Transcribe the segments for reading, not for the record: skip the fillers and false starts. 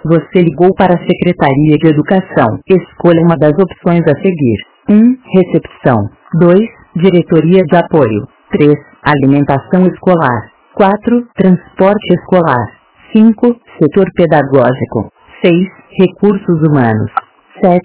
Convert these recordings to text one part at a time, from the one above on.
Você ligou para a Secretaria de Educação. Escolha uma das opções a seguir. 1. Recepção. 2. Diretoria de Apoio. 3. Alimentação escolar. 4. Transporte escolar. 5. Setor pedagógico. 6. Recursos humanos. 7.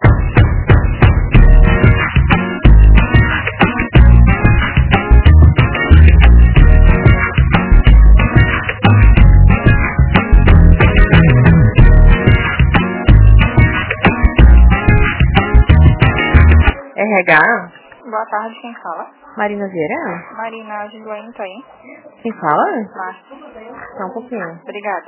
RH? Boa tarde, quem fala? Marina Vieira? Marina Gislaine, tá aí? Quem fala? Márcia. Só um pouquinho. Obrigada.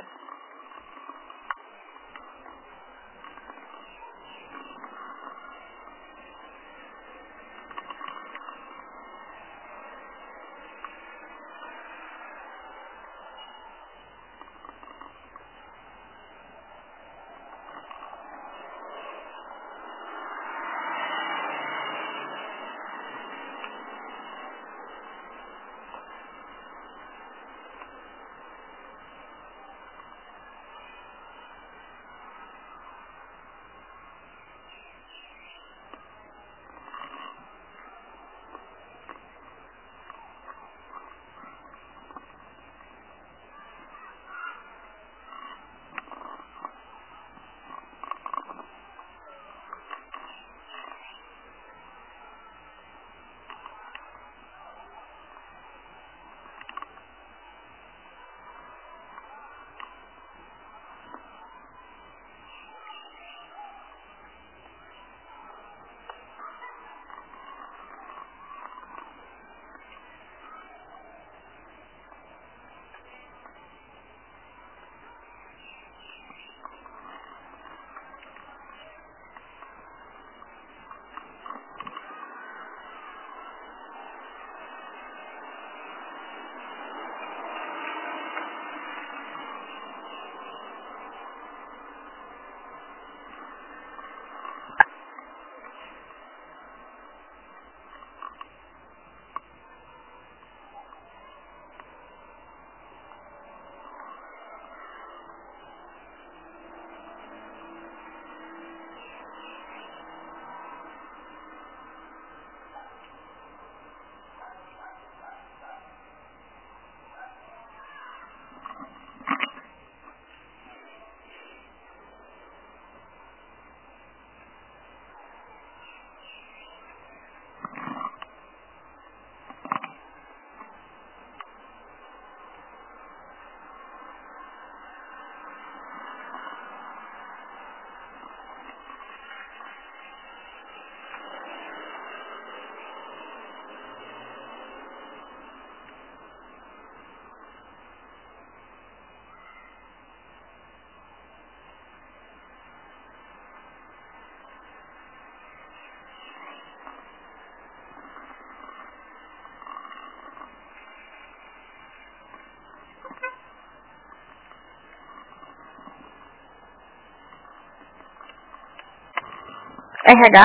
RH?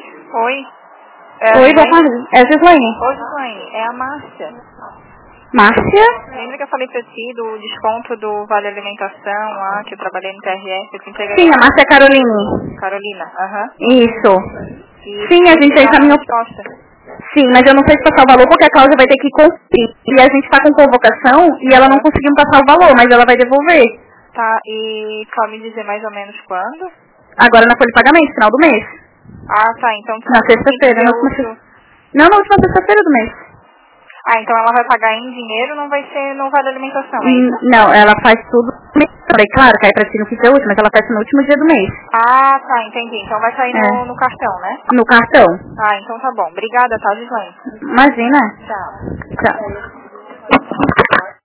Oi. Oi, boa tarde. É a Gislaine. Oi, Gislaine. É a Márcia. Márcia? Lembra que eu falei pra ti do desconto do Vale Alimentação lá, que eu trabalhei no TRF, eu te entreguei? Sim, a Márcia Caroline. Carolina, aham. Isso. E Sim, a gente já encaminhou. resposta. Sim, mas eu não sei se passar o valor porque a Cláudia vai ter que cumprir. E a gente está com convocação e ela não conseguiu passar o valor, mas ela vai devolver. Tá, e só me dizer mais ou menos quando? Agora na folha de pagamento, final do mês. Ah, tá, então... Na sexta-feira. Não, na última sexta-feira do mês. Ah, então ela vai pagar em dinheiro, não vai ser no Vale Alimentação, é isso? Não, ela faz tudo. Também, claro, cai pra ti no dia útil, mas ela faz no último dia do mês. Ah, tá, entendi. Então vai sair no cartão, né? No cartão. Ah, então tá bom. Obrigada, tá, Gislaine? Imagina. Tchau. Tchau.